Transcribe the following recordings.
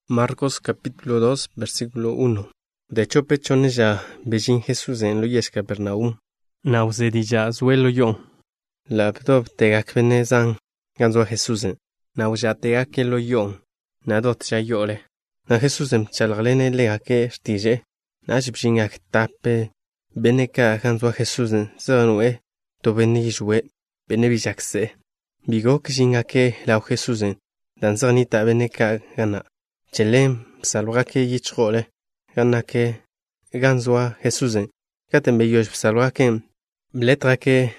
Marcos capítulo 2, versículo 1. De hecho, pechone ya bejin Jesús en lo yes Capernaum. Nauzedi ya zuelo yo. La ptob tegak venezan ganzo Jesús. Nauja tegak lo yo. Nadot ya yole. Na Jesús chalglene le ake stije. Na jibjingak tape. Beneka ganzo Jesús zanue. To benijwe. Benebijakse. Bigo kjingake la Jesús. Danzanita beneka gana. Chelem salwake yichole ganake ganzwa Jesusen katembe yosh salwake bletrake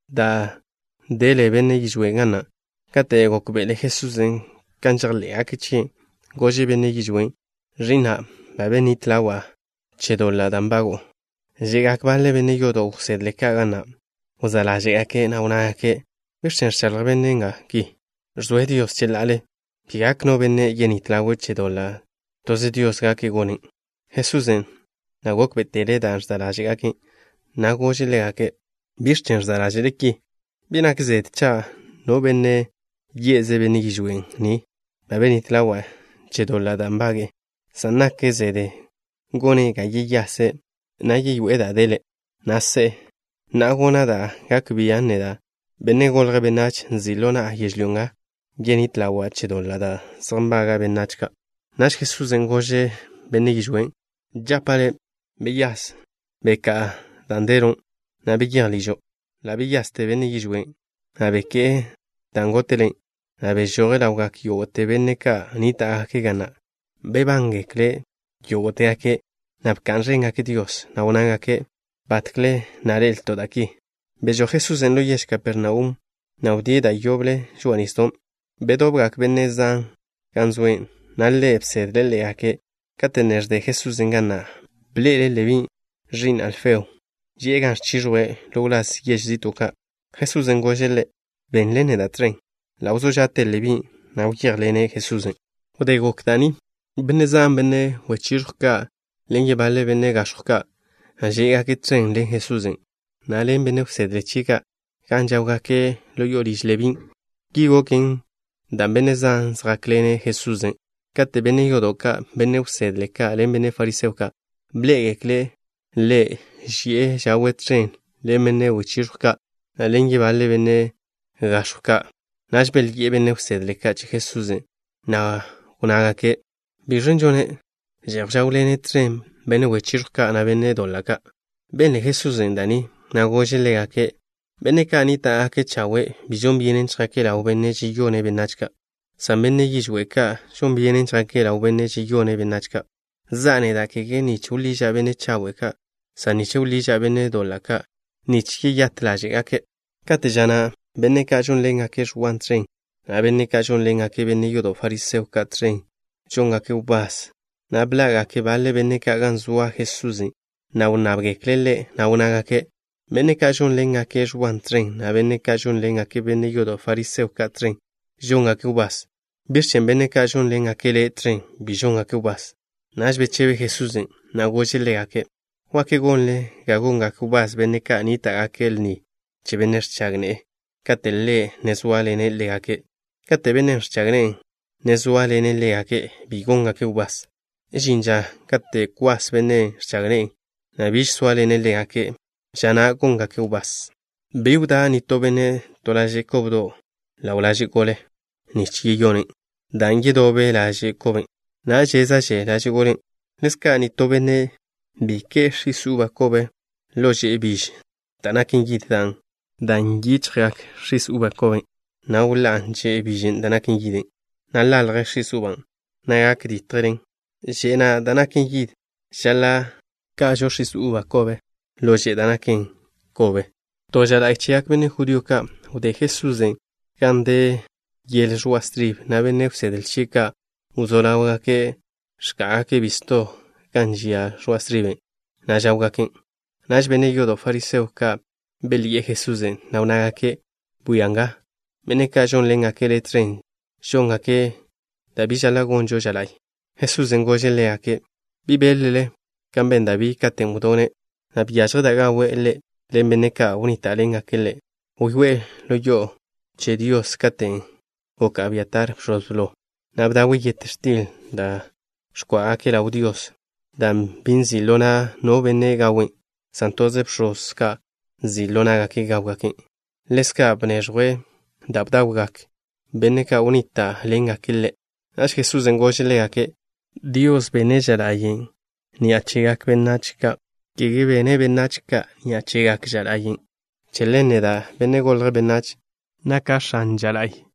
da dele bene yijwe gana kate gokbele Jesusen kanjarle akichi goje bene yijwe rina babeni tlawa chedola dambago jegak bale bene yodo sedle kagana uzala jegake na unake bishen shalbenenga ki zwe Dios chelale Pigak no bene yenitlawe chedola. Toze Dios gake gonin. Jesusen. Nagok betere dans daraje gake. Nagojele gake. Birchen daraje ki. Binak zet cha. No bene yeze bene gijwen ni. Babenitlawa chedola dambage. Sanake zede. Gone ga yase. Na yueda dele. Nase. Nagona da gak biane da. Bene golre benach zilona yejlunga. Genit la wache do lada sambaga benachka nash Jesús engoje benigijwen japale beyas beka danderon na bigirlijo la beyas te benigijwen abeke dangotele na bejore la wak yote beneka nita ke gana bebange kle yote ake na kanrenga ke Dios na onanga ke batkle narel todaki bejo Jesús en lo yesh Capernaum na udida yoble juaniston Bedobrak benezan ganzwen nalle epsedle ake katener de Jesús engana blele levi jin alfeo llegan chirwe lolas yezituka Jesús engojele benlene da tren la uzo jate levi na ukirlene Jesús odego ktani benezan bene wechirka lenge bale bene gashuka llega ke tren le Jesús na len bene sedle chica kanjauga ke lo yoris levin gigoken Dan benezan zraklene Jesusen. Kate bene yodoka bene usedleka len bene fariseuka. Blegekle le jie jawetren le mene uchirka. Alen yebale bene gashuka. Najbel ye bene usedleka ch Jesusen. Na unagake birenjone jawlene tren bene uchirka na bene dolaka. Bene Jesusen dani na gojelegake Bene kanita ake chawe bijon bienen chakela ubene chiyone benachka. Sambene yishweka shon bienen chakela ubene chiyone benachka. Zane da kege ni chuli jabene chaweka. Sani chuli jabene dolaka. Ni chiki yatlaje ake. Katejana bene kachon lenga ke shwan tren. Na bene kachon lenga ke bene yodo fariseu ka tren. Chonga ke ubas. Na blaga ke bale bene kaganzua Jesusi. Na unabge klele na unaga ke. Bene kachon lenga ke juan tren, na bene kachon lenga ke bene yodo fariseu ka tren, jonga ke ubas. Birchen bene kachon lenga ke le tren, bijonga ke ubas. Nash bechebe Jesusen, na goche lega ke. Wake gonle, gagonga ke ubas bene ka anita akel ni, che bene chagne, kate le nesuale ne lega ke. Kate bene chagne, nesuale ne lega ke, bigonga ke ubas. Jinja, kate kwas bene chagne, na bish suale ne lega ke. Jana gonga ke ubas. Biuda ni tobene tolaje kobdo. La ulaje gole. Ni chiyone. Dangi dobe laje koben. Na jeza je laje golen. Leska ni tobene. Bike shisuba kobe. Loje ebij. Danakin yidan. Dangi chrak shisuba koben. Na ulan je ebijin danakin yiden. Na lalre shisuban. Na yakdi treden. Jena danakin yid. Shala kajo shisuba kobe. Loje danakin kobe. Toja da ichiak bene judioka ude Jesusen kande yel juastrib na bene del chica uzola ke shka ke visto kanjia juastriben na jauga ken nash bene yodo fariseu ka belie Jesusen na unaga ke buyanga bene ka jon lenga ke le tren jonga ke da bijala gonjo jalai Jesusen gojele ake bibelele kamben da bi katemudone na biyacho daga wele le meneka unita lenga kele uwe lo yo che Dios katen o kaviatar roslo na bdawi yetestil da xcua'gaqui' lau Dios, dan binzi' no benne' gawin', santoze bxoz ca' nzi' nagaqui' gawgaqui'. Ḻezca' bnežjue da' bdawgac benne' ca' unita' lengaqui' ḻe'. Nax Jesusen' gože' ḻegaque': Dios bene' ža'layen ni'a chegaq benach ca', quegue bene' benach ca' ni'a chegaq ža'layen. Che ḻen neda' benne' golje' benach, naca' X̱an ža'lay.